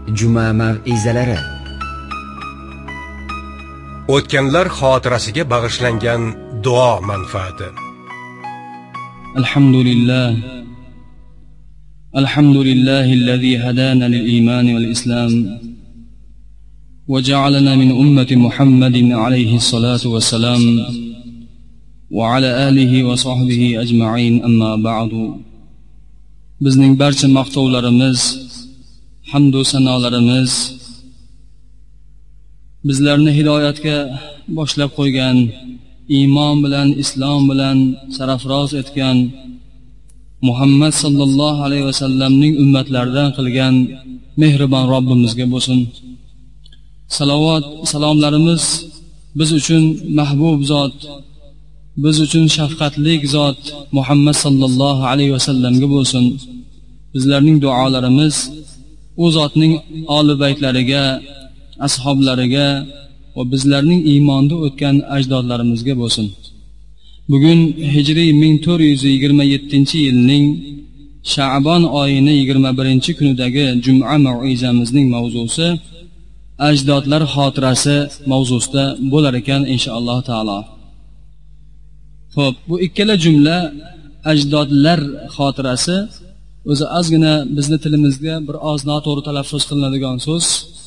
Juma mav'izalari. O'tganlar xotirasiga bag'ishlangan duo manfaati. Alhamdulillahi allazi hadana lil iman wal islam wa ja'alana min ummati Muhammadin alayhi salatu wassalam wa ala alihi wa sahbihi ajma'in, amma ba'du. Bizning barcha maqtovlarimiz, hamd va sanolarimiz bizlarni hidoyatga boshlab qo'ygan, iymon bilan, islom bilan sarafroz etgan Muhammad sallallohu alayhi va sallamning ummatlaridan qilgan mehribon Robbimizga bo'lsin. Salovat, salomlarimiz biz uchun mahbub zot, biz uchun shafqatli zot Muhammad sallallohu alayhi va sallamga bo'lsin. Bizlarning duolarimiz u zotning oli baytlariga, ashablariga va bizlarning iymonda o'tgan ajdodlarimizga bo'lsin. Bugun hijriy 1427-yilning Sha'bon oyining 21-kunidagi Juma mav'izamizning mavzusi ajdodlar xotirasi mavzusida bo'lar ekan inshaalloh taolo. Xo'p, bu ikkala jumla ajdodlar xotirasi o'zi ozgina bizni tilimizga bir oz noto'g'ri talaffuz qilinadigan so'z.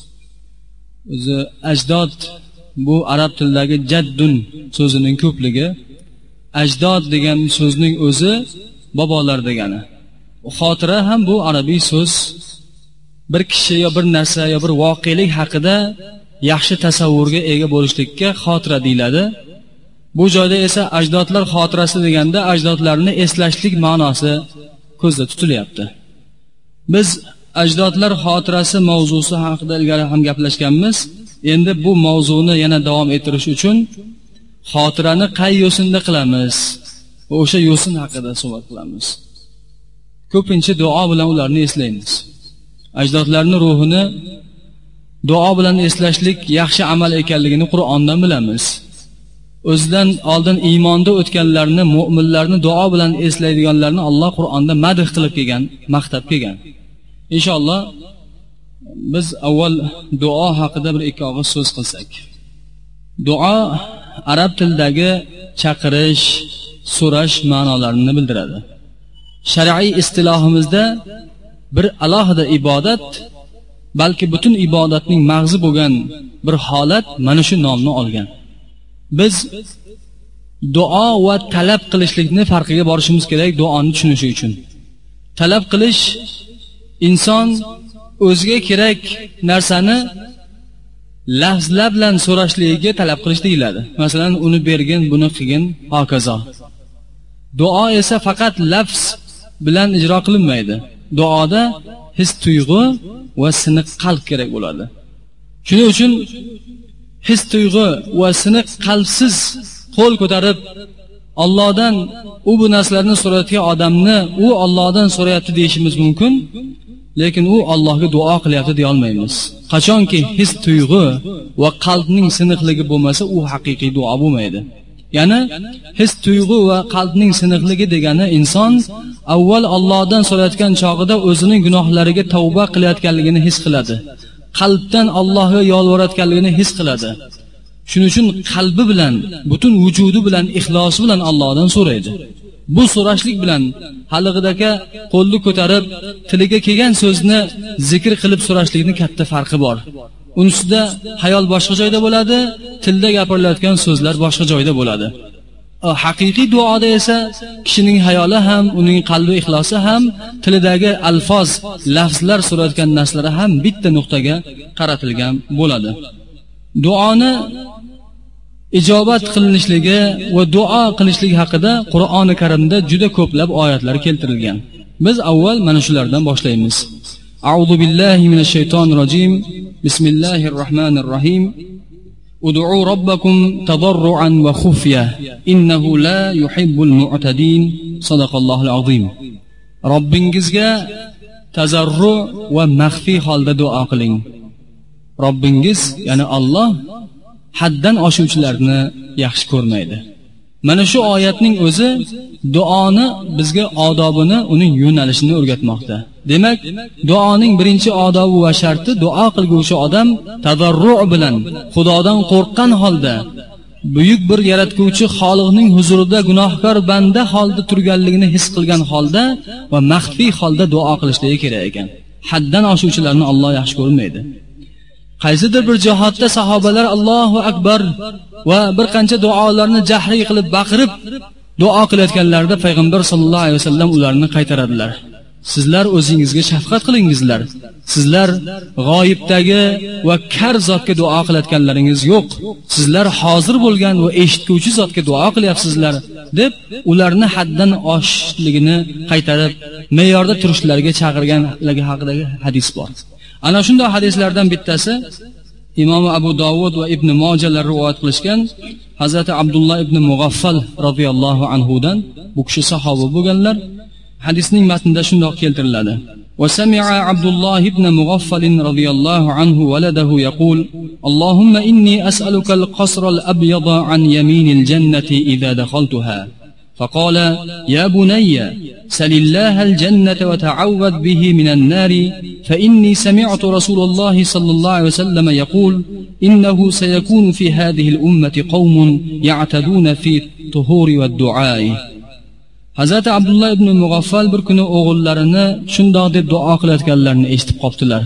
O'zi ajdod bu arab tilidagi jaddun so'zining ko'pligi. Ajdod degan so'zning o'zi bobolar degani. Xotira ham bu arabiy so'z. Bir kishi yo bir narsa yo bir voqelik haqida yaxshi tasavvurga ega bo'lishlikka xotira deyiladi. Bu joyda esa ajdodlar xotirasi deganda ajdodlarni eslashlik ma'nosi ko'zda tutilyapti. Biz ajdodlar xotirasi mavzusi haqida ilgari ham gaplashganmiz. Endi bu mavzuni yana davom ettirish uchun xotirani qay yo'sinda qilamiz? O'sha yo'sin haqida suhbat qilamiz. Ko'pincha duo bilan ularni eslaymiz. Ajdodlarning ruhini duo bilan eslashlik yaxshi amal ekanligini Qur'ondan bilamiz. O'zidan oldin iymonda o'tganlarni, mu'minlarni duo bilan eslaydiganlarni Alloh Qur'onda madh qilib kelgan, maqtab kelgan. Inshaalloh biz avval duo haqida bir ikki og'iz so'z qilsak. Duo arab tilidagi chaqirish, so'rash ma'nolarini bildiradi. Shar'iy istilohimizda bir alohida ibodat, balki butun ibodatning mag'zi bo'lgan bir holat mana shu nomni olgan. Biz duo va talab qilishlikni farqiga borishimiz kerak duoni tushunish uchun. Talab qilish inson o'ziga kerak narsani lafzlar bilan so'rashligiga talab qilish deyiladi. Masalan, uni bergin, buni qilgin, hokazo. Duo esa faqat lafz bilan ijro qilinmaydi. Duoda his tuyg'u va siniq qalb kerak bo'ladi. Shuning uchun his tuyg'u va siniq qalbsiz qo'l ko'tarib Allohdan u bu narsalarni so'rayotgan odamni u Allohdan so'rayapti deyishimiz mumkin, lekin u Allohga duo qilyapti deya olmaymiz. Qachonki his tuyg'u va qalbning siniqligi bo'lmasa, u haqiqiy duo bo'lmaydi. Ya'ni his tuyg'u va qalbning siniqligi degani inson avval Allohdan so'rayotgan chog'ida o'zining gunohlariga tavba qilayotganligini his qiladi. Qalbdan Allohga yolvorayotganligini his qiladi. Shuning uchun qalbi bilan, butun vujudi bilan, ixlosi bilan Allohdan so'raydi. Bu so'rashlik bilan halig'idagi qo'lni ko'tarib, tiliga kelgan so'zni zikr qilib so'rashlikning katta farqi bor. Unisida hayol boshqa joyda bo'ladi, tilda gapirilayotgan so'zlar boshqa joyda bo'ladi. Haqiqiy duoda esa kishining hayoli ham, uning qalbi ixlosi ham, tilidagi alfoz, lafzlar so'rayotgan narsalari ham bitta nuqtaga qaratilgan bo'ladi. Duoni ijobat qilinishligi va duo qilishlik haqida Qur'oni Karimda juda ko'plab oyatlar keltirilgan. Biz avval mana shulardan boshlaymiz. A'udhu billahi minash shaytonir rojim. Bismillahir rohmanir rohim. Ud'u robbakum tadarruan va khufya innahu la yuhibbul mu'tadin. Sadaqallohul azim. Robbingizga tazarru va maxfi holda duo qiling. Robbingiz, ya'ni Alloh haddan oshuvchilarni yaxshi ko'rmaydi. Mana shu oyatning o'zi duoni bizga odobini, uning yo'nalishini o'rgatmoqda. Demak, duoning birinchi odobi va sharti duo qilguvchi odam tadarru bilan, Xudodan qo'rqqan holda, buyuk bir yaratguvchi Xoliqning huzurida gunohkor banda holda turganligini his qilgan holda va maxfiy holda duo qilishligi kerak ekan. Haddan oshuvchilarni Alloh yaxshi ko'rmaydi. Qaysidir bir jihatda sahobalar Allohu akbar va bir qancha duolarni jahriy qilib baqirib duo qilayotganlarida payg'ambar sollallohu alayhi vasallam ularni qaytaradilar. Sizlar o'zingizga shafqat qilingizlar. Sizlar g'oyibdagi va kar zotga duo qilayotganlaringiz yo'q. Sizlar hozir bo'lgan va eshituvchi zotga duo qilyapsizlar deb ularni haddan oshishligini qaytarib, me'yorda turishlariga chaqirganligi haqidagi hadis bor. Ana shunday hadislardan bittasi Imom Abu Dovud va Ibn Mojalar rivoyat qilishgan Hazrati Abdullah ibn Mughaffal radhiyallohu anhu dan, bu kishi sahoba bo'lganlar. Hadisning matnida shunday keltiriladi: "Wa sami'a Abdullah ibn Mughaffal radhiyallohu anhu waladahu yaqul: Allohumma inni as'aluka al-qasra al-abyada an yaminil jannati idha dakhaltuha." فقال: يا بني سل الله الجنة وتعوذ به من النار فإني سمعت رسول الله صلى الله عليه وسلم يقول: إنه سيكون في هذه الأمة قوم يعتدون في الطهور والدعاء. Hazrat Abdullah ibn Mughaffal bir kuni o'g'illarini shundoq deb duo qilayotganlarini eshitib qoptilar.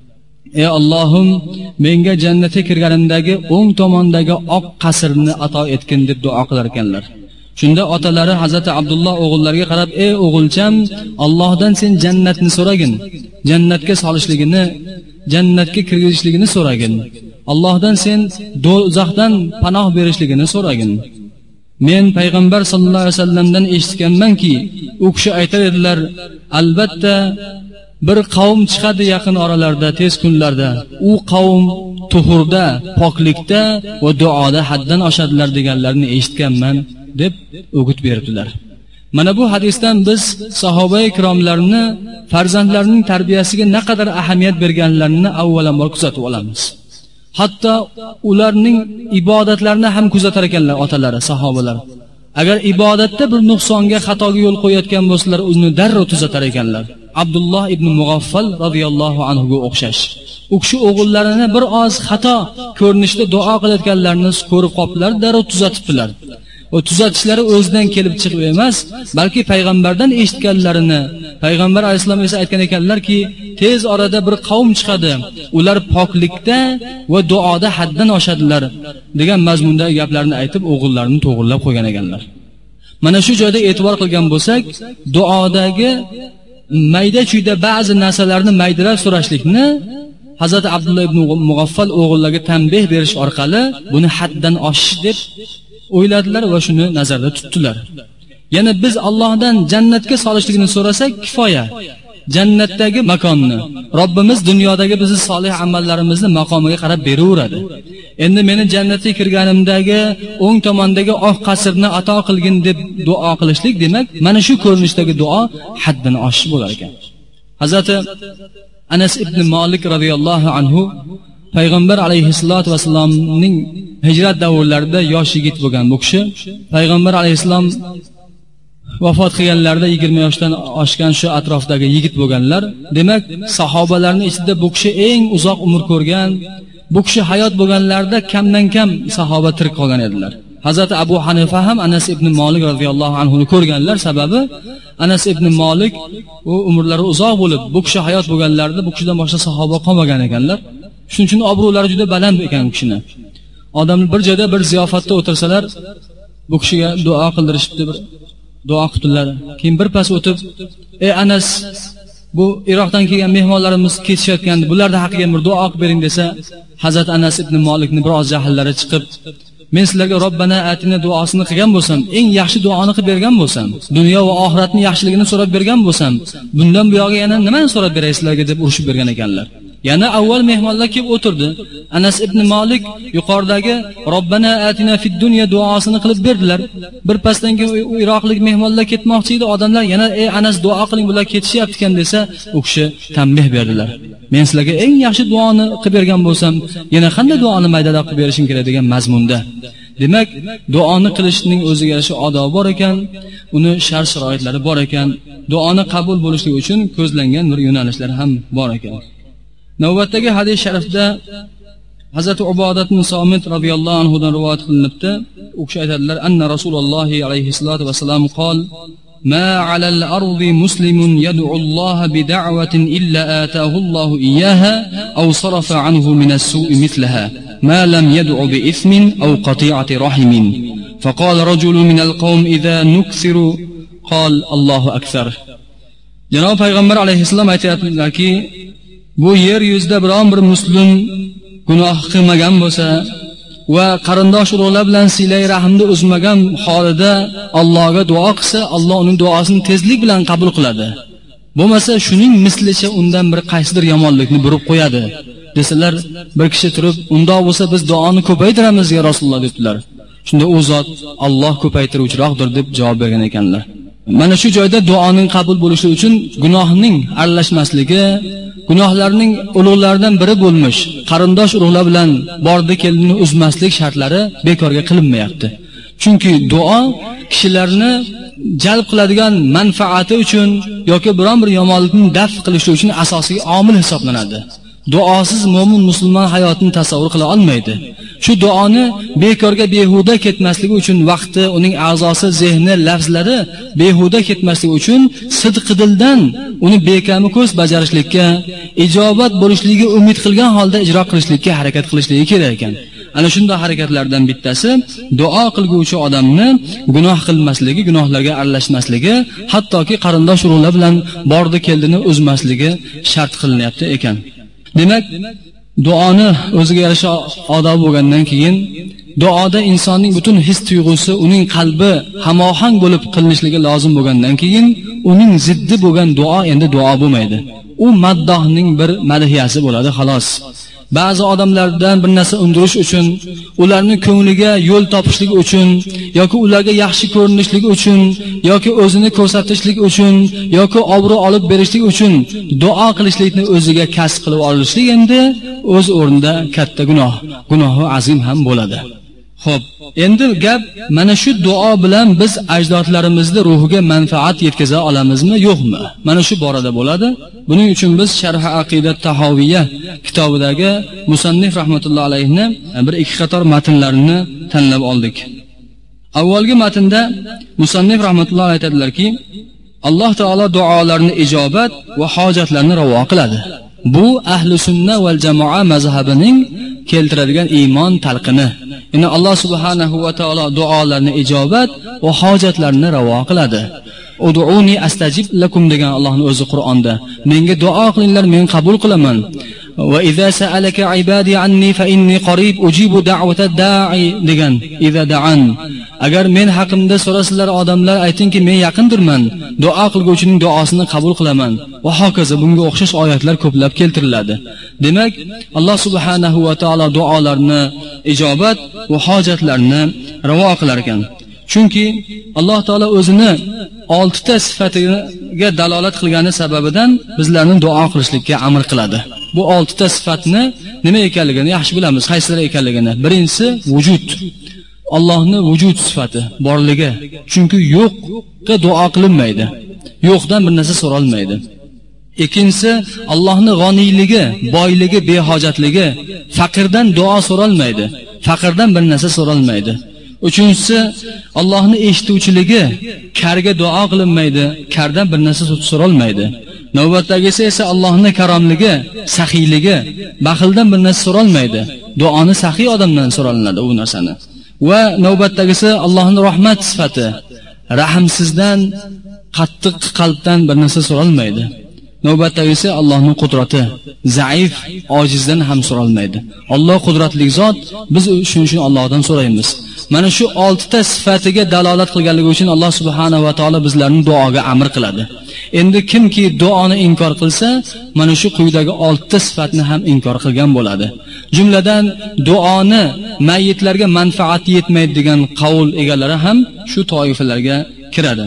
Ey Allohim, menga jannatga kirganimdagi o'ng tomondagi oq qasrni ato etgin deb duo qilar ekanlar. Shunda otalari Hazrat Abdullah o'g'illariga qarab: "Ey o'g'ilcham, Allohdan sen jannatni so'ragin, jannatga solishligini, jannatga kirgizishligini so'ragin. Allohdan sen do'zaxdan panoh berishligini so'ragin. Men payg'ambar sollallohu alayhi vasallamdan eshitganmanki, u kishi aytar edilar: albatta bir qavm chiqadi yaqin oralarda, tez kunlarda. U qavm tuhurda, poklikda va duoda haddan oshadilar deganlarini eshitganman" deb o'g'it berdilar. Mana bu hadisdan biz sahoba-i ikromlarni farzandlarining tarbiyasiga naqadar ahamiyat berganlarini avvalambor kuzatib olamiz. Hatto ularning ibodatlarini ham kuzatar ekanlar otalari, sahobalar. Agar ibodatda bir nuqsonga, xatoga yo'l qo'yayotgan bo'lsalar, uni darrov tuzatar ekanlar. Abdullah ibn Mughaffal radhiyallohu anhu ga o'xshash. U kishi o'g'illarini bir oz xato ko'rinishda duo qilayotganlarini ko'rib qopdilar, darrov tuzatibdilar. O tuzatishlari o'zidan kelib chiqib emas, balki payg'ambardan eshitganlarini, payg'ambar alayhisalom esa aytgan ekanlarki, tez orada bir qavm chiqadi, ular poklikda va duoda haddan oshadilar degan mazmundagi gaplarni aytib o'g'illarini to'g'rilab qo'ygan ekanlar. Mana shu joyda e'tibor qilgan bo'lsak, duodagi mayda-chuyda ba'zi narsalarni maydalab so'rashlikni Hazrat Abdullah ibn Mughaffal o'g'illarga tanbeh berish orqali buni haddan oshish deb o'yladilar va shuni nazarda tutdilar. Yana biz Allohdan jannatga solishligini so'rasak kifoya. Jannatdagi makonni Robbimiz dunyodagi bizni solih amallarimizni maqomiga qarab beraveradi. Endi meni jannatga kirganimdagi o'ng tomondagi oq qasrni ato qilgin deb duo qilishlik demak, mana shu ko'rinishdagi duo haddan oshish bo'lar ekan. Hazrati Anas ibn Malik radhiyallohu anhu payg'ambar alayhissalatu vasallamning hijrat davrlarida yosh yigit bo'lgan bu kishi, payg'ambar alayhissalom vafot qilganlarida 20 yoshdan oshgan shu atrofdagi yigit bo'lganlar. Demak, sahobalarning ichida bu kishi eng uzoq umr ko'rgan, bu kishi hayot bo'lganlarida kamdan kam sahoba tirik qolgan edilar. Hazrat Abu Hanifa ham Anas ibn Malik radhiyallohu anhu ni ko'rganlar. Sababi Anas ibn Malik u umrlari uzoq bo'lib, bu kishi hayot bo'lganlarida bu kishidan boshqa sahoba qolmagan ekanlar. Shuning uchun obro'lari juda baland ekan kishini. Odamlar bir joyda bir ziyofatda o'tirsalar, bu kishiga duo qildirishibdi, bir duo qildilar. Keyin bir pas o'tib, "Ey Anas, bu Iroqdan kelgan mehmonlarimiz ketishayotgandi, bularning haqqiga bir duo qilib bering" desa, Hazrat Anas ibn Malikning biroz jahllari chiqib, "Men sizlarga Robbana atina duosini qilgan bo'lsam, eng yaxshi duoni qilib bergan bo'lsam, dunyo va oxiratning yaxshiligini so'rab bergan bo'lsam, bundan bu yoqqa yana nimani so'rab beray sizlarga" deb urushib bergan ekanlar. Yana avval mehmonlar kelib o'tirdi. Anas ibn Malik yuqoridagi Robbana atina fid dunya duosini qilib berdilar. Bir pasdan keyin Iroqlik mehmonlar ketmoqchi edi, odamlar yana "Ey Anas, duo qiling, bular ketishyapti ekan" desa, u kishi tanbeh berdilar. "Men sizlarga eng yaxshi duoni qilib bergan bo'lsam, yana qanday duoni maydalab qilib berishim kerak" degan mazmunda. Demak, duoni qilishning o'ziga yarasha odobi bor ekan, uni shart sharoitlari bor ekan, duoni qabul bo'lishligi uchun ko'zlangan bir yo'nalishlar ham bor ekan. Navbatdagi hadis sharifda Hazrat Ubodat ibn Somit radhiyallohu anhu dan rivoyat qilinibdi. U kishi aytadilar: "Anna Rasululloh alayhi salatu vasallam qol: ما على الأرض مسلم يدعو الله بدعوة إلا آتاه الله إياها أو صرف عنه من السوء مثلها ما لم يدع بإثم أو قطيعة رحم." فقال رجل من القوم إذا نكثر قال الله أكثر. Janob payg'ambar alayhissalom aytayaptilarki, bu yer yuzida biron bir muslim gunoh qilmagan bo'lsa va qarindosh urug'lar bilan silay rahmni uzmagan holida Allohga duo qilsa, Alloh uning duosini tezlik bilan qabul qiladi. Bo'lmasa shuning mislicha undan bir qaysidir yomonlikni burib qo'yadi. Desalar, bir kishi turib, "Unda bo'lsa biz duoni ko'paytiramiz ya Rasululloh" dedilar. Shunda u zot Alloh ko'paytiruvchiroqdir deb javob bergan ekanlar. Mana shu joyda duoning qabul bo'lishi uchun gunohning aralashmasligi, gunohlarning ulug'laridan biri bo'lmish qarindosh urug'lar bilan bordi keldini uzmaslik shartlari bekorga qilinmayapti. Chunki duo kishilarni jalb qiladigan manfaati uchun yoki biron bir yomonlikni daf qilish uchun asosiy omil hisoblanadi. Duosiz mo'min musulmon hayotini tasavvur qila olmaydi. Shu duoni bekorga behuda ketmasligi uchun vaqti, uning a'zosi, zehni, lafzlari behuda ketmasligi uchun sidq dildan uni bekami ko'z bajarishlikka, ijobat bo'lishligiga umid qilgan holda ijro qilishlikka harakat qilishligi kerak ekan. Ana shunday harakatlardan bittasi duo qilguvchi odamni gunoh qilmasligi, gunohlarga aralashmasligi, hattoki qarindosh urug'lar bilan bordi keldini uzmasligi shart qilinyapti ekan. Demak, duoni o'ziga yarasha odob bo'lgandan keyin duoda insonning butun his tuyg'usi, uning qalbi hamohang bo'lib qilinishligi lozim bo'lgandan keyin uning ziddi bo'lgan duo endi duo bo'lmaydi. U maddohning bir madhiyasi bo'ladi, xolos. Ba'zi odamlardan bir narsa undirish uchun, ularning ko'ngliga yo'l topishlik uchun yoki ularga yaxshi ko'rinishlik uchun yoki o'zini ko'rsatishlik uchun yoki obro' olib berishlik uchun duo qilishlikni o'ziga kasb qilib olishlik endi o'z o'rnida katta gunoh, gunohi azim ham bo'ladi. Xo'p, endi gap mana shu duo bilan biz ajdodlarimizning ruhiga manfaat yetkaza olamizmi, yo'qmi? Mana shu borada bo'ladi. Buning uchun biz Sharh Aqidat Tahawiyya kitobidagi musannif rahmatullohi alayhni bir ikki qator matnlarini tanlab oldik. Avvalgi matnda musannif rahmatullohi alayhi aytadilarki, Alloh taolo duolarni ijobat va hojatlarni ravo qiladi. Bu ahli sunna val jamoa mazhabining keltiradigan iymon talqini. Ya'ni Alloh subhanahu va taolo duolarni ijobat va hojatlarni ravo qiladi. Ud'uni astajib lakum degan Allohning o'zi Qur'onda. Menga duo qilinglar, men qabul qilaman. Va idza sa'alaka ibadi anni fa inni qarib ujibu da'wata da'i degan. Idza da'an. Agar men haqimda so'rasizlar odamlar, aytingki men yaqindirman, duo qilguvchining duosini qabul qilaman. Va hokazo bunga o'xshash oyatlar ko'plab keltiriladi. Demak, Alloh subhanahu va taolo duolarni ijobat va hojatlarni ravo qilar ekan. Chunki Alloh taolo o'zini 6 ta sifatiga dalolat qilgani sababidan bizlarni duo qilishlikka amr qiladi. Bu 6 ta sifatni nima ekanligini yaxshi bilamiz, qaysilar ekanligini. Birinchisi vujud. Allohning vujud sifati, borligi. Chunki yo'qqa duo qilinmaydi. Yo'qdan bir narsa so'ralmaydi. Ikkinchisi Allohning g'oniyligi, boyligi, behojatligi. Faqirdan duo so'ralmaydi. Faqirdan bir narsa so'ralmaydi. Uchinchisi Allohning eshituvchiligi, karga duo qilinmaydi, kardan bir narsa so'ralmaydi. Navbatdagisi esa Allohning karomligi, saxiyligi, baxildan bir narsa so'ralmaydi. Duoni saxiy odamdan so'ralinadi u narsani. Va navbatdagisi Allohning rahmat sifati, rahmsizdan, qattiq qalbdan bir narsa so'ralmaydi. Navbatdagisi Allohning qudrati, zaif, ojizdan ham so'ralmaydi. Alloh qudratli zot, biz shuning uchun Allohdan so'raymiz. Mana shu 6 ta sifatiga dalolat qilganligi uchun Alloh subhanahu va taolo bizlarni duoga amr qiladi. Endi kimki duoni inkor qilsa, mana shu quyidagi 6 ta sifatni ham inkor qilgan bo'ladi. Jumladan duoni mayyitlarga manfaat yetmaydi degan qavul egalari ham shu toifalarga kiradi.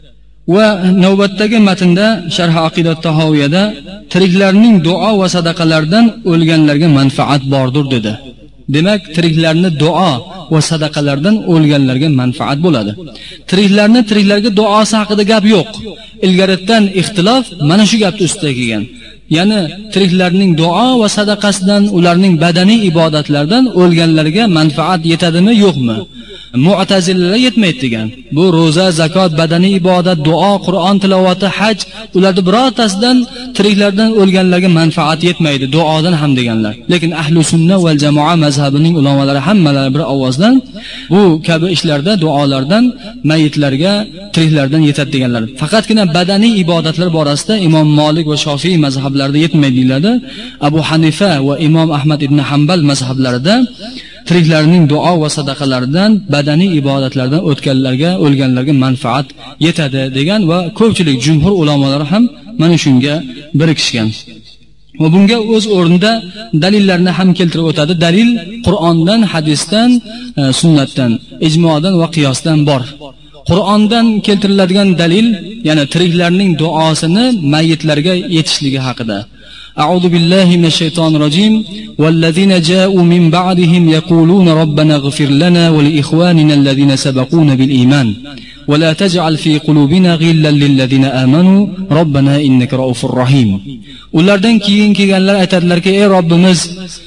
Va navbatdagi matnda Sharh Aqidat Tahawiyada tiriklarning duo va sadaqalardan o'lganlarga manfaat bordir dedi. Demak, tiriklarni duo va sadaqalardan o'lganlarga manfaat bo'ladi. Tiriklarga duosi haqida gap yo'q. Ilgaridan ixtilof mana shu gapning ustida kelgan. Ya'ni tiriklarning duo va sadaqasidan, ularning badaniy ibodatlardan o'lganlarga manfaat yetadimi, yo'qmi? Mu'tazilalar yetmaydi degan. Bu roza, zakot, badaniy ibodat, duo, Qur'on tilovati, haj, ularda birortasidan tiriklardan o'lganlarga manfaat yetmaydi, duodan ham deganlar. Lekin ahli sunna val jamoa mazhabining ulamolari hammalari bir ovozdan bu kabi ishlarda, duolardan mayitlarga tiriklardan yetadi deganlar. Faqatgina badaniy ibodatlar borasida Imom Malik va Shofiy mazhablarida yetmaydi deyiladi. Abu Hanifa va Imom Ahmad ibn Hanbal mazhablarida tiriklarning duo va sadaqalaridan, badaniy ibodatlardan o'lganlarga manfaat yetadi degan va ko'pchilik jumhur ulamolar ham mana shunga birikishgan. Va bunga o'z o'rnida dalillarni ham keltirib o'tadi. Dalil Qur'ondan, hadisdan, sunnatdan, ijmodan va qiyosdan bor. Qur'ondan keltiriladigan dalil, ya'ni tiriklarning duosini mayitlarga yetishligi haqida. أعوذ بالله من الشيطان الرجيم والذين جاءوا من بعدهم يقولون ربنا اغفر لنا ولإخواننا الذين سبقونا بالإيمان ولا تجعل في قلوبنا غلا للذين آمنوا ربنا إنك رؤوف رحيم. Ulardan keyin kelganlar aytadilarki, ey Robbimiz,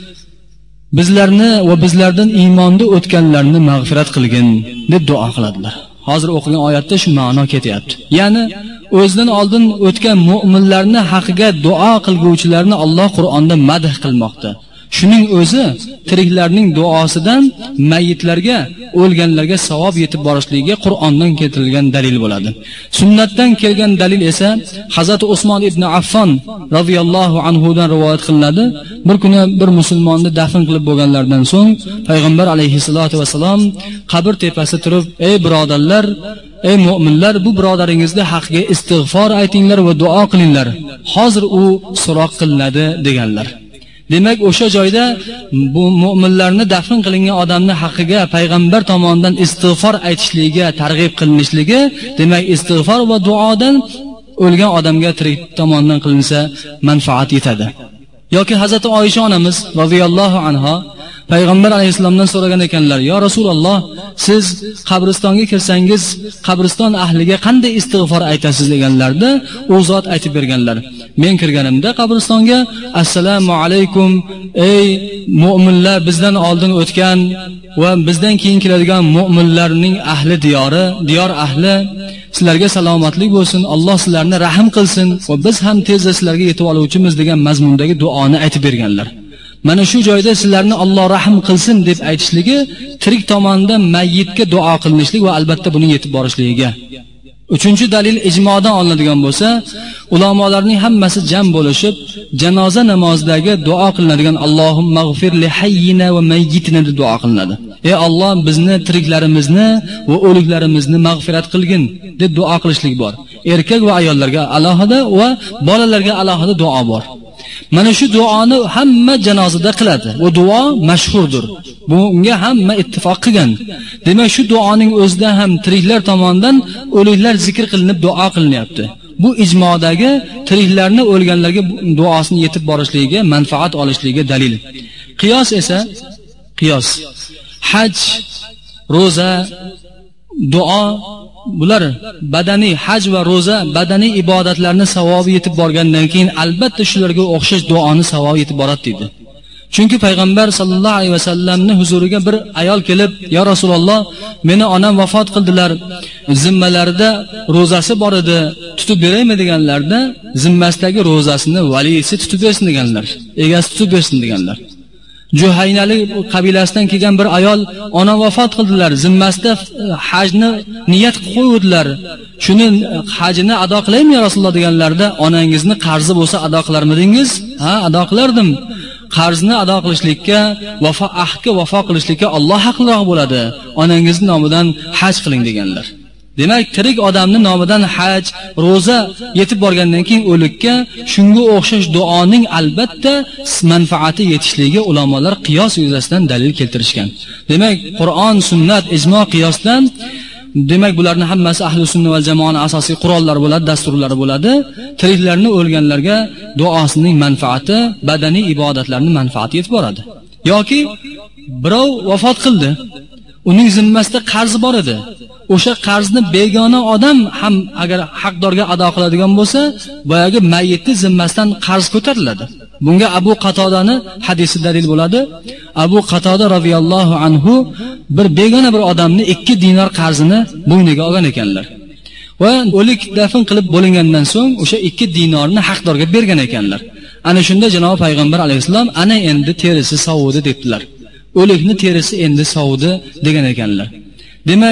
bizlarni va bizlardan iymonda o'tganlarni mag'firat qilgin deb duo qiladilar. Hozir o'qigan oyatda shu ma'no ketyapti. Ya'ni o'zidan oldin o'tgan mu'minlarni haqiga duo qilguvchilarni Alloh Qur'onda madh qilmoqda. Shuning o'zi tiriklarning duosidan mayitlarga, o'lganlarga savob yetib borishligiga Qur'ondan keltirilgan dalil bo'ladi. Sunnatdan kelgan dalil esa Hazrat Usmon ibn Affon radhiyallohu anhu dan rivoyat qilinadi. Bir kuni bir musulmonni dafn qilib bo'lganlardan so'ng payg'ambar alayhisolatu vasallam qabr tepasida turib, ey birodarlar, ey mu'minlar, bu birodaringizni haqqiga istig'for aytinglar va duo qilinglar. Hozir u so'roq qilinadi deganlar. Demak, o'sha joyda bu mu'minlarni dafn qilingan odamni haqqiga payg'ambar tomonidan istig'for aytishligiga targ'ib qilinishligi, demak istig'for va duodan o'lgan odamga tirik tomonidan qilinsa manfaat yetadi. Yoki Hazrat Oysha onamiz radhiyallohu anha payg'ambar alayhisalomdan so'ragan ekanlar, yo Rasululloh, siz qabristonga kirsangiz qabriston ahliga qanday istig'for aytasiz deganlarda, u zot aytib berganlar, men kirganimda qabristonga, assalomu alaykum ey mu'minlar, bizdan oldin o'tgan va bizdan keyin keladigan mu'minlarning ahli diyori, diyor ahli, sizlarga salomatlik bo'lsin, Alloh sizlarni rahim qilsin va biz ham tezda sizlarga yetib oluvchimiz degan mazmundagi duoni aytib berganlar. Mana shu joyda sizlarni Alloh rahim qilsin deb aytishligi tirik tomonidan mayyitga duo qilinishlik va albatta buning yetib borishligiga. Uchinchi dalil ijmodan olinadigan bo'lsa, ulamolarning hammasi jam bo'lishib janoza namozidagi duo qilinadigan Allohummaghfir li hayyina va mayyitina deb duo qilinadi. Ey Alloh, bizni tiriklarimizni va o'liklarimizni mag'firat qilgin deb duo qilishlik bor. Erkak va ayollarga alohida va bolalarga alohida duo bor. Mana shu duoni hamma janozada qiladi va duo mashhurdir. Bunga hamma ittifoq qilgan. Demak, shu duoning o'zida ham tiriklar tomonidan o'liklar zikr qilinib duo qilinyapti. Bu ijmodagi tiriklarni o'lganlarga duosini yetib borishligiga, manfaat olishligiga dalil. Qiyos esa haj, roza, duo, bular badaniy haj va roza, badaniy ibodatlarni savobi yetib borgandan keyin albatta shularga o'xshash duoni savobi yetib boradi dedi. Chunki payg'ambar sallallohu alayhi vasallamning huzuriga bir ayol kelib, "Ya Rasululloh, meni onam vafot qildilar. Zimmalarida ro'zasi bor edi, tutib beraymi?" deganlarda, zimmasidagi ro'zasini valisi tutib bersin deganlar, egasi tutib bersin deganlar. Juhaynali qabilasidan kelgan bir ayol, ona vafot qildilar, zimmasida hajni niyat qilib qo'ydilar. Shuni hajini ado qilaymi ya Rasululloh deganlarda, onangizni qarzi bo'lsa ado qilarmidingiz? Ha, ado qilardim. Qarzni ado qilishlikka, ahdga vafo qilishlikka Alloh haqliroq bo'ladi. Onangizning nomidan haj qiling deganlar. Demak, tirik odamning nomidan haj, roza yetib borgandan keyin o'likka shunga o'xshash duoning albatta manfaati yetishligiga ulamolar qiyos yuzasidan dalil keltirishgan. Demak, Qur'on, sunnat, ijmo, qiyosdan, demak bularning hammasi ahli sunna va jamoaning asosiy qurollari bo'ladi, dasturlari bo'ladi. Tiriklarni o'lganlarga duosining manfaati, badaniy ibodatlarning manfaati yetib boradi. Yoki birov vafot qildi, uning zimmasida qarzi bor edi. O'sha qarzni begona odam ham agar haqdorga ado qiladigan bo'lsa, boyagi mayyitning zimmasidan qarz ko'tariladi. Bunga Abu Qatodani hadisi dalil bo'ladi. Abu Qatoda radhiyallohu anhu bir begona bir odamni 2 dinar qarzini bo'yniga olgan ekanlar. Va o'lik dafn qilib bo'lingandan so'ng o'sha 2 dinorni haqdorga bergan ekanlar. Ana shunda janob payg'ambar alayhisalom ana endi terisi sovudi debdilar. O'likni terisi endi sovudi degan ekanlar. Demak,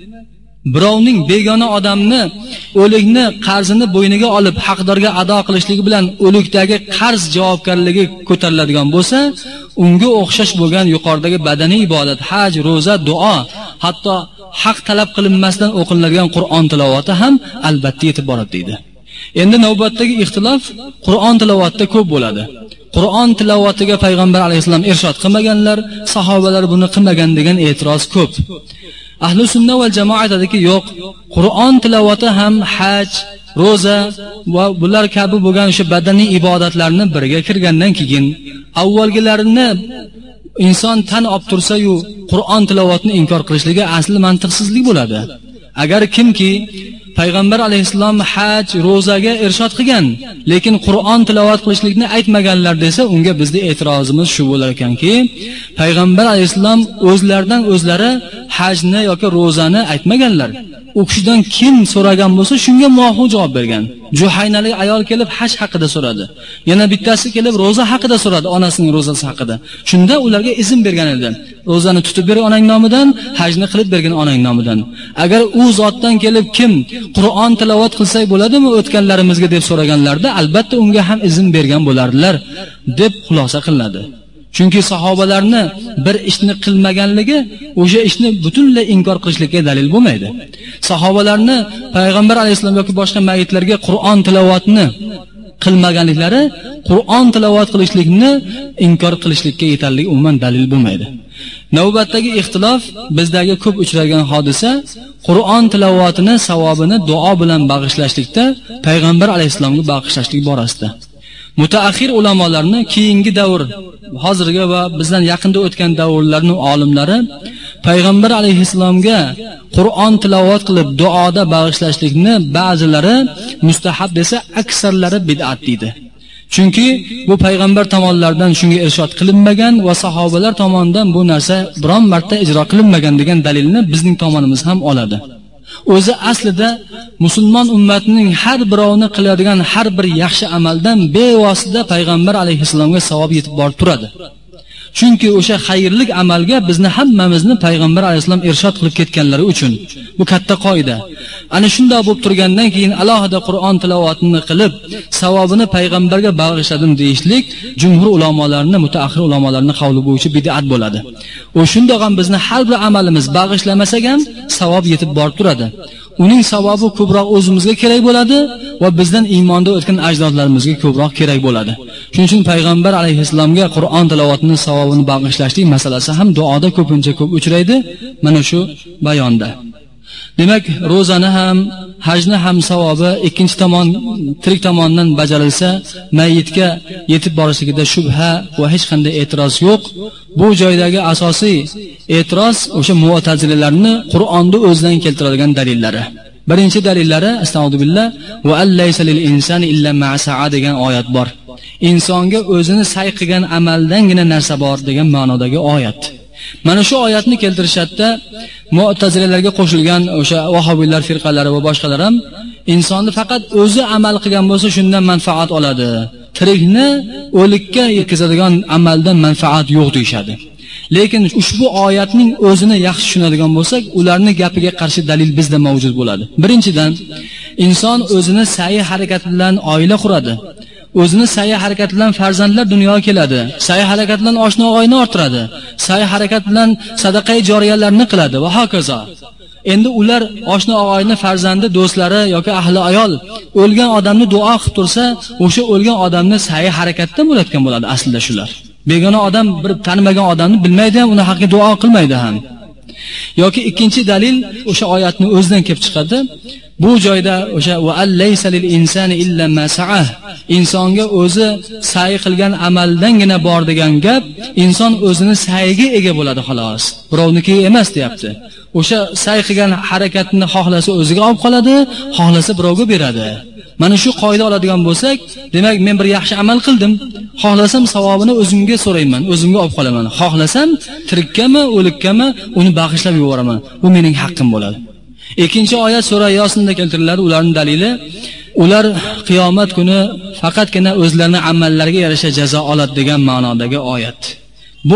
birovning begona odamni o'likni qarzini bo'yniga olib haqdorga ado qilishligi bilan o'likdagi qarz javobgarligi ko'tariladigan bo'lsa, unga o'xshash bo'lgan yuqoridagi badaniy ibodat, haj, roza, duo, hatto haq talab qilinmasdan o'qiladigan Qur'on tilovati ham albatta yetib boradi deydi. Endi navbatdagi ixtilof Qur'on tilovatida ko'p bo'ladi. Qur'on tilovatiga payg'ambar alayhisalom irshod qilmaganlar, sahobalar buni qilmagan degan e'tiroz ko'p. Ahli sunna va jamoat aytadiki, yo'q, Qur'on tilovati ham haj, roza va bular kabi bo'lgan o'sha badaniy ibodatlarni birga kirgandan keyin avvalgilarini inson tan olib tursa-yu, Qur'on tilovatini inkor qilishligi asli mantiqsizlik bo'ladi. Agar kimki payg'ambar alayhisalom haj, rozaga irshod qilgan, lekin Qur'on tilovat qilishlikni aytmaganlar desa, unga bizning e'tirozimiz shu bo'lar ekanki, payg'ambar alayhisalom o'zlaridan o'zlari hajni yoki rozani aytmaganlar. U kishidan kim so'ragan bo'lsa, shunga muvofiq javob bergan. Juhaynalik ayol kelib haj haqida so'radi. Yana bittasi kelib roza haqida so'radi, onasining rozasi haqida. Shunda ularga izn bergan edi. Rozani tutib ber onang nomidan, hajni qilib bergan onang nomidan. Agar u zotdan kelib kim Qur'on tilovat qilsak bo'ladimi o'tganlarimizga deb so'raganlarda, albatta unga ham izn bergan bo'lardilar deb xulosa qilinadi. Chunki sahobalarni bir ishni qilmaganligi o'sha ishni butunlay inkor qilishlikka dalil bo'lmaydi. Sahobalarni payg'ambar alayhisalom yoki boshqa mayitlarga Qur'on tilovatini qilmaganliklari Qur'on tilovat qilishlikni inkor qilishlikka yetarli umuman dalil bo'lmaydi. Navbatdagi ixtilof bizdagi ko'p uchragan hodisa Qur'on tilovatini savobini duo bilan bag'ishlashlikda payg'ambar alayhisalomga bag'ishlashlik borasida. Mutaaxir ulamolarni keyingi davr, hozirgi va bizdan yaqinda o'tgan davrlarning olimlari payg'ambar alayhisalomga Qur'on tilovat qilib duoda bag'ishlashlikni ba'zilari mustahab desa, aksarlari bid'at deydi. Chunki bu payg'ambar tomonidan shunga irshod qilinmagan va sahobalar tomonidan bu narsa biron marta ijro qilinmagan degan dalilni bizning tomonimiz ham oladi. O'zi aslida musulmon ummatining har birovni qiladigan har bir yaxshi amaldan bevosita payg'ambar alayhisalomga savob yetib borib turadi. Chunki o'sha xayrlik amalga bizni hammamizni payg'ambar alayhisalom irshod qilib ketganlari uchun bu katta qoida. Ana shunday bo'lib turgandan keyin alohida Qur'on tilovatini qilib savobini payg'ambarga bag'ishladim deyishlik jumhur ulamolarning, mutaaxir ulamolarning qavli bo'yicha bid'at bo'ladi. O'shundoq ham bizni har bir amalimiz bag'ishlamasak ham savob yetib borib turadi. Uning savobi ko'proq o'zimizga kerak bo'ladi va bizdan iymonda o'tgan ajdodlarimizga ko'proq kerak bo'ladi. Shuning uchun payg'ambar alayhisalomga Qur'on tilovatining savobini bag'ishlashlik masalasi ham duoda ko'pincha ko'p uchraydi, mana shu bayonda. Demak, ro'zani ham, hajni ham savobi ikkinchi tomon, tirik tomondan bajarilsa, mayyitga yetib borishligida shubha va hech qanday e'tiroz yo'q. Bu joydagi asosiy e'tiroz o'sha mu'tazilalarning Qur'onda o'zidan keltiradigan dalillari. Birinchi dalillari astag'firullah va allaysa lil insani illa ma sa'a degan oyat bor. Insonga o'zini sa'y qilgan amaldangina narsa bor degan ma'nodagi oyat. Mana shu oyatni keltirishda mu'tazilalarga qo'shilgan o'sha vahobiylar firqalari va boshqalar ham insonni faqat o'zi amal qilgan bo'lsa shundan manfaat oladi. Tirikni o'likka yetkazadigan amaldan manfaat yo'q deyshadi. Lekin ushbu oyatning o'zini yaxshi tushunadigan bo'lsak, ularning gapiga qarshi dalil bizda mavjud bo'ladi. Birinchidan, inson o'zini sa'y harakat bilan oila quradi. O'zini sa'y harakat bilan farzandlar dunyoga keladi. Sa'y harakat bilan oshna og'ayni orttiradi. Sa'y harakat bilan sadaqa joriyalarni qiladi va hokazo. Endi ular oshna og'ayni farzandi, do'stlari yoki ahli ayol o'lgan odamni duo qilib tursa, o'sha o'lgan odamni sa'y harakatdan bo'layotgan bo'ladi aslida shular. Begona odam bir tanimagan odamni bilmaydi ham, uni haqqiga duo qilmaydi ham. Yoki ikkinchi dalil o'sha oyatni o'zidan kelib chiqadi. Bu joyda o'sha va allaysa lil insani illa ma sa'ah, insonga o'zi sa'y qilgan amaldangina bor degan gap, inson o'zini sa'yiga ega bo'ladi xolos, birovniki emas deyapti. O'sha sa'y qilgan harakatni xohlasa o'ziga olib qoladi, xohlasa birovga beradi. Mana shu qoida oladigan bo'lsak, demak men bir yaxshi amal qildim, xohlasam savobini o'zimga so'rayman, o'zimga olib qolaman. Xohlasam tirikkami, o'likkami uni bag'ishlab yuboraman. Bu mening haqqim bo'ladi. Ikkinchi oyat sura Yosinda keltiriladi. Ularning dalili, ular qiyomat kuni faqatgina o'zlarining amallariga yarasha jazo oladi degan ma'nodagi oyat. Bu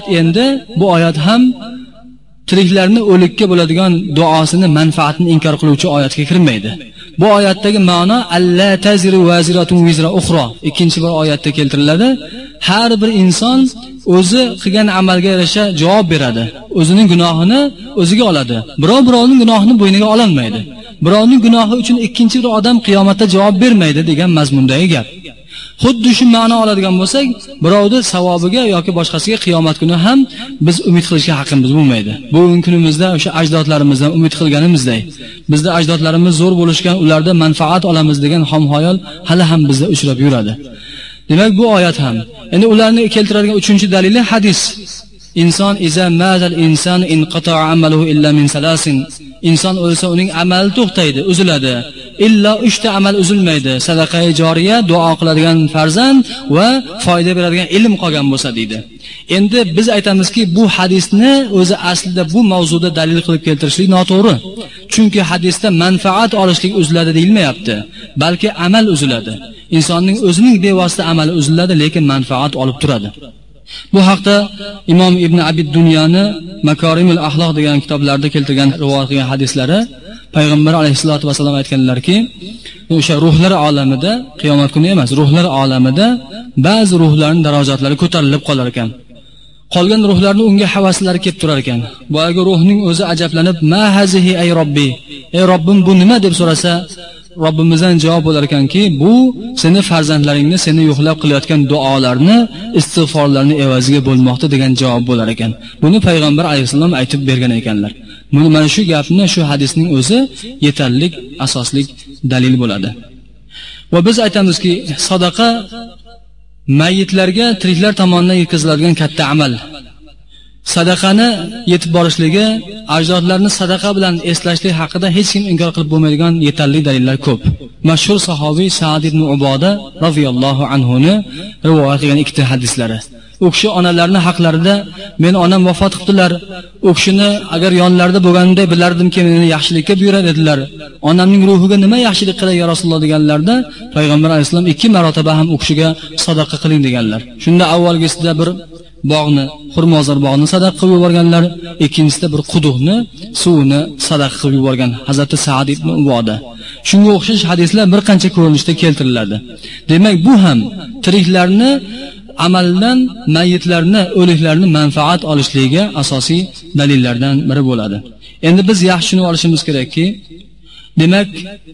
oyat ham tiriklarni o'likka bo'ladigan duosini manfaatini inkor qiluvchi oyatga kirmaydi. Bu oyatdagi ma'no alla taziru vaziratun vizra ukhra. Ikkinchi bir oyatda keltiriladi. Har bir inson o'zi qilgan amalga yarasha javob beradi. O'zining gunohini o'ziga oladi. Birovning gunohini bo'yniga ola olmaydi. Birovning gunohi uchun ikkinchi bir odam qiyomatda javob bermaydi degan mazmundagi gap. Xuddi shu ma'no oladigan bo'lsak, birovni savobiga yoki boshqasiga qiyomat kuni ham biz umid qilishga haqqimiz bo'lmaydi. Bugungi kunimizda o'sha ajdodlarimizdan umid qilganimizdek, bizda ajdodlarimiz zo'r bo'lishgan, ularda manfaat olamiz degan xomxayol hali ham bizda uchrab yuradi. Demak, bu oyat ham. Endi ularni keltiradigan uchinchi dalili hadis. İnson iza mazal inson inqata'a amaluhu illa min salasin. İnson o'lsa uning amali to'xtaydi, uziladi. Illa 3 ta amal uzilmaydi. Sadaqa-i joriya, duo qiladigan farzand va foyda beradigan ilm qolgan bo'lsa deydi. Endi biz aytamizki, bu hadisni o'zi aslida bu mavzuda dalil qilib keltirishlik noto'g'ri. Chunki hadisda manfaat olishlik uziladi deyilmayapti, balki amal uziladi. İnsonning o'zining bevosita amali uziladi, lekin manfaat olib turadi. Bu haqda Imom Ibn Abid Dunyoni Makarimul Axloq degan kitoblarda keltirgan rivoyat qilgan hadislari, payg'ambar alayhisolatu vasallam aytganlarki, o'sha ruhlar olamida, qiyomat kuni emas, ruhlar olamida ba'zi ruhlarning darajotlari ko'tarilib qolar ekan. Qolgan ruhlarning unga havaslari kelib turar ekan. Boyagi ruhning o'zi ajablanib, "Ma hazihi ay robbi?" Ey Robbim, bu nima deb so'rasa, Robbimizdan javob bo'lar ekanki, bu seni farzandlaringni seni yo'qlab qilayotgan duolarni, istig'forlarni evaziga bo'lmoqda degan javob bo'lar ekan. Buni payg'ambar alayhisalom aytib bergan ekanlar. Mana shu gapni, shu hadisning o'zi yetarli asosli dalil bo'ladi. Va biz aytamizki, sadaqa mayitlarga tiriklar tomonidan yetkaziladigan katta amal. Sadaqani yetib borishligi, ajdodlarni sadaqa bilan eslashlik haqida hech kim inkor qilib bo'lmaydigan yetarli dalillar ko'p. Mashhur sahobiy Sa'd ibn Uboda radhiyallohu anhu ni rivoyat qilgan ikkita hadislari. U kishi onalarining haqlarida, men onam vafot qildilar, u kishini agar yonlarida bo'lganimda bilardimki meni yaxshilikka buyurar edilar. Onamning ruhiga nima yaxshilik qilay ya Rasululloh deganlarda, payg'ambar alayhisalom 2 marotaba ham u kishiga sadaqa qiling deganlar. Shunda avvalgisida bir bog'ni, xurmozor bog'ni sadaqa qilib yuborganlar, ikkinchisida bir quduqni, suvni sadaqa qilib yuborgan Hazrati Sa'd ibn Uboda. Shunga o'xshash hadislar bir qancha ko'rinishda keltiriladi. Demak, bu ham tiriklarni amaldan mayitlarni, o'liklarni manfaat olishligiga asosiy dalillardan biri bo'ladi. Endi biz yaxshi shuni olishimiz kerakki, demak,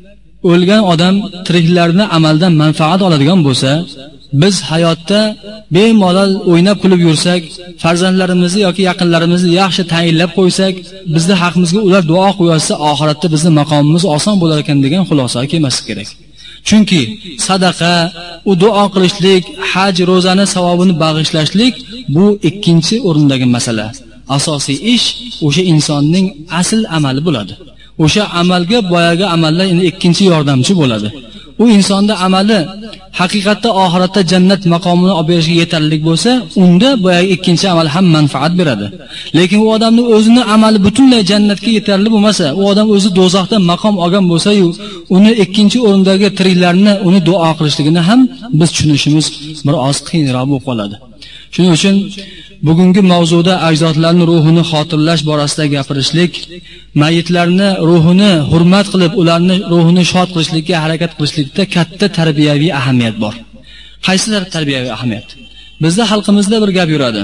o'lgan odam tiriklarni amaldan manfaat oladigan bo'lsa, biz hayotda bemalol o'ynab kulib yursak, farzandlarimizni yoki yaqinlarimizni yaxshi tayinlab qo'ysak, bizni haqimizga ular duo qo'ysa, oxiratda bizning maqomimiz oson bo'lar ekan degan xulosaga kelmaslik kerak. Chunki sadaqa, u duo qilishlik, haj, ro'zani savobini bag'ishlashlik bu ikkinchi o'rindagi masala. Asosiy ish o'sha insonning asl amali bo'ladi. O'sha amalga boyaga amallar endi ikkinchi yordamchi bo'ladi. U insonda amali haqiqatda oxiratda jannat maqomini olib berishga yetarlilik bo'lsa, unda boyagi ikkinchi amal ham manfaat beradi. Lekin u odamning o'zining amali butunlay jannatga yetarli bo'lmasa, u odam o'zi do'zaxdan maqom olgan bo'lsa-yu, uni ikkinchi o'rindagi tiriklarni uni duo qilishligini ham biz tushunishimiz bir oz qiyinroq bo'lib qoladi. Shuning uchun bugungi mavzuda ajdodlarning ruhini xotirlash borasida gapirishlik, mayitlarni ruhini hurmat qilib, ularni ruhini shod qilishlikka harakat qilishlikda katta tarbiyaviy ahamiyat bor. Qaysi tarbiyaviy ahamiyat? Bizda xalqimizda bir gap yuradi.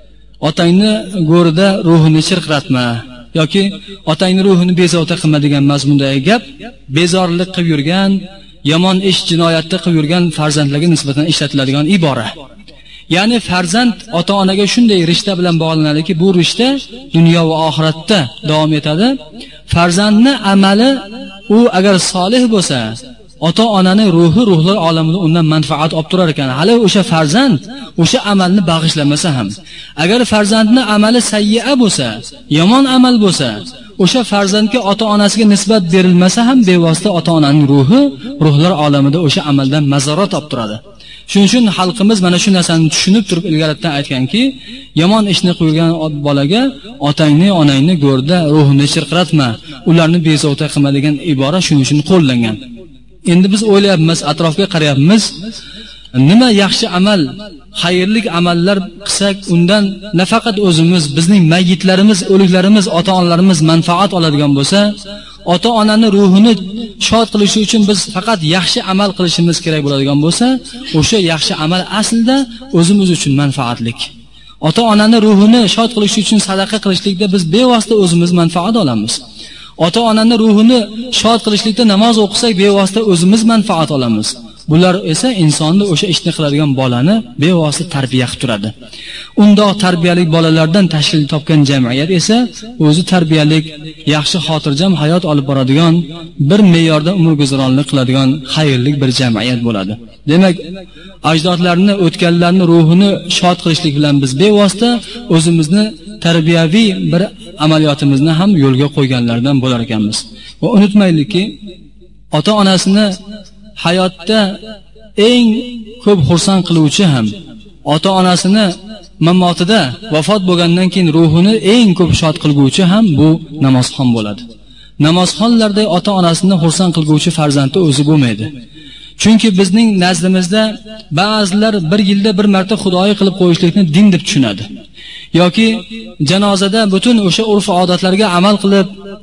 Otangni go'rida ruhini chirqiratma yoki otangni ruhini bezovta qilma degan mazmundagi gap bezorlik qilib yurgan, yomon ish, jinoyatni qilib yurgan farzandlarga nisbatan ishlatiladigan ibora. Ya'ni farzand ota-onaga shunday rishta bilan bog'lanadiki, bu rishta dunyo va oxiratda davom etadi. Farzandning amali u agar solih bo'lsa, ota-onaning ruhlar olamida undan manfaat olib turar ekan. Hali o'sha farzand o'sha amalni bag'ishlamasa ham, agar farzandning amali sayyi'a bo'lsa, yomon amal bo'lsa, o'sha farzandga ota-onasiga nisbat berilmasa ham bevosita ota-onaning ruhlar olamida o'sha amaldan mazarat olib turadi. Shuning uchun xalqimiz mana shu narsani tushunib turib ilgaridan aytganki, yomon ishni qilgan bolaga otangni, onangni go'rda ruhini chirqiratma, ularni bezovta qilma degan ibora shuning uchun qo'llangan. Endi biz o'ylayapmiz, atrofga qarayapmiz, nima yaxshi amal, xayrlik amallar qilsak, undan nafaqat o'zimiz, bizning mayyitlarimiz, o'liklarimiz, ota-onalarimiz manfaat oladigan bo'lsa, ota-onani ruhini shod qilish uchun biz faqat yaxshi amal qilishimiz kerak bo'ladigan bo'lsa, o'sha yaxshi amal aslida o'zimiz uchun manfaatlik. Ota-onani ruhini shod qilish uchun sadaqa qilishlikda biz bevosita o'zimiz manfaat olamiz. Ota-onani ruhini shod qilishlikda namoz o'qisak bevosita o'zimiz manfaat olamiz. Bular esa insonni o'sha ishni qiladigan bolani bevosita tarbiya qilib turadi. Undoq tarbiyalik bolalardan tashkil topgan jamiyat esa o'zi tarbiyalik, yaxshi xotirjam hayot olib boradigan, bir me'yorda umr guzaronlik qiladigan xayrli bir jamiyat bo'ladi. Demak, ajdodlarni, o'tganlarni ruhini shod qilishlik bilan biz bevosita o'zimizni tarbiyaviy bir amaliyotimizni ham yo'lga qo'yganlardan bo'lar ekanmiz. Va unutmaylikki, ota-onasini hayotda eng ko'p xursand qiluvchi ham, ota-onasini mamotida vafot bo'lgandan keyin ruhini eng ko'p shod qilguvchi ham bu namozxon bo'ladi. Namozxonlarda ota-onasini xursand qilguvchi farzandi o'zi bo'lmaydi. Chunki bizning nazdimizda ba'zilar bir yilda bir marta xudoyi qilib qo'yishlikni din deb tushunadi. Yoki janozada butun o'sha urf-odatlarga amal qilib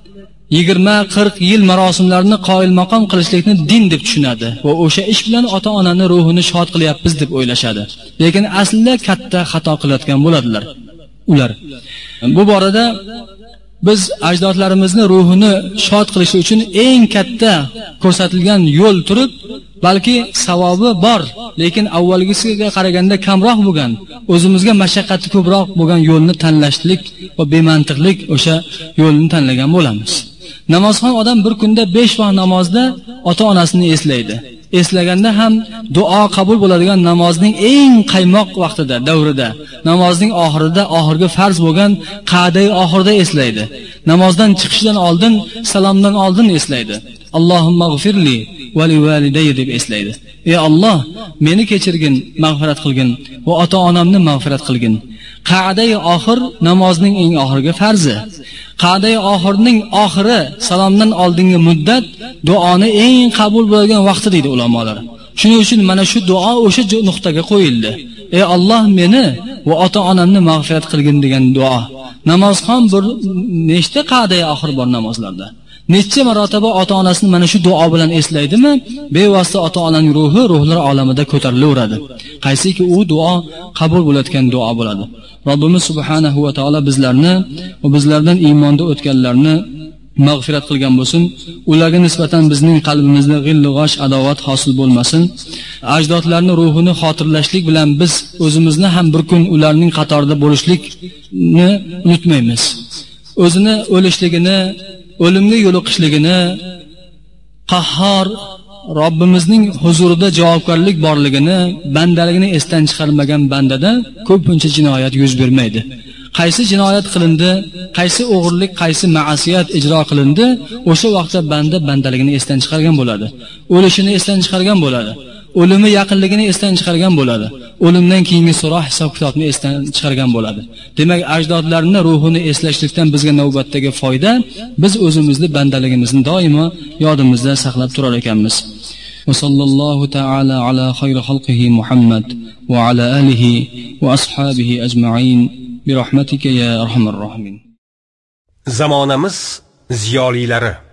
20-40 yil marosimlarni qoyilmaqom qilishlikni din deb tushunadi va o'sha ish bilan ota-onani ruhini shod qilyapmiz deb o'ylashadi. Lekin aslida katta xato qilayotgan bo'ladilar ular. Bu borada biz ajdodlarimizni ruhini shod qilish uchun eng katta ko'rsatilgan yo'l turib, balki savobi bor, lekin avvalgisiga qaraganda kamroq bo'lgan, o'zimizga mashaqqati ko'proq bo'lgan yo'lni tanlashlik va bemantiqlik o'sha yo'lni tanlagan bo'lamiz. Namozxon odam bir kunda 5 vaqt namozda ota-onasini eslaydi. Eslaganda ham duo qabul bo'ladigan namozning eng qaymoq vaqtida, davrida, namozning oxirida, oxirgi farz bo'lgan qa'day oxirida eslaydi. Namozdan chiqishdan oldin, salomdan oldin eslaydi. Allohumma g'firli va li validayya deb eslaydi. Ey Alloh, meni kechirgin, mag'firat qilgin va ota-onamni mag'firat qilgin. Qa'day oxir namozning eng oxirgi farzi. Qa'day oxirning oxiri, salomdan oldingi muddat duoni eng qabul bo'lgan vaqti deydi ulamolar. Shuning uchun mana shu duo o'sha nuqtaga qo'yildi. Ey Alloh, meni va ota-onamni mag'firat qilgin degan duo. Namozxon bir nechta qa'day oxir bor namozlarda? Necha marotaba ota-onasini mana shu duo bilan eslaydimi, bevosita ota-onaning ruhlar olamida ko'tarilaveradi. Qaysiki u duo qabul bo'layotgan duo bo'ladi. Robbimiz subhanahu va taolo bizlarni va bizlardan iymonda o'tganlarni mag'firat qilgan bo'lsin. Ularga nisbatan bizning qalbimizda g'il-g'osh adovat hosil bo'lmasin. Ajdodlarning ruhini xotirlashlik bilan biz o'zimizni ham bir kun ularning qatorida bo'lishlikni unutmaymiz. O'zini o'lishligini, o'limga yo'liqishligini, qahhor Robbimizning huzurida javobgarlik borligini, bandaligini esdan chiqarmagan bandada ko'pincha jinoyat yuz bermaydi. Qaysi jinoyat qilindi, qaysi o'g'irlik, qaysi ma'asiyat ijro qilindi, o'sha vaqtda bandaligini esdan chiqargan bo'ladi. O'lishini esdan chiqargan bo'ladi. O'limi yaqinligini esdan chiqargan bo'ladi. O'limdan keyingi so'roq hisob-kitobni esdan chiqargan bo'ladi. Demak, ajdodlarning ruhini eslashlikdan bizga navbatdagi foyda, biz o'zimizni bandaligimizni doimo yodimizda saqlab turar ekanmiz. Va sallallohu ta'ala ala xayri xalqihi Muhammad va ala alihi va ashabihi ajma'in bi rahmatika ya arhamar rohimin. Zamonamiz ziyolilari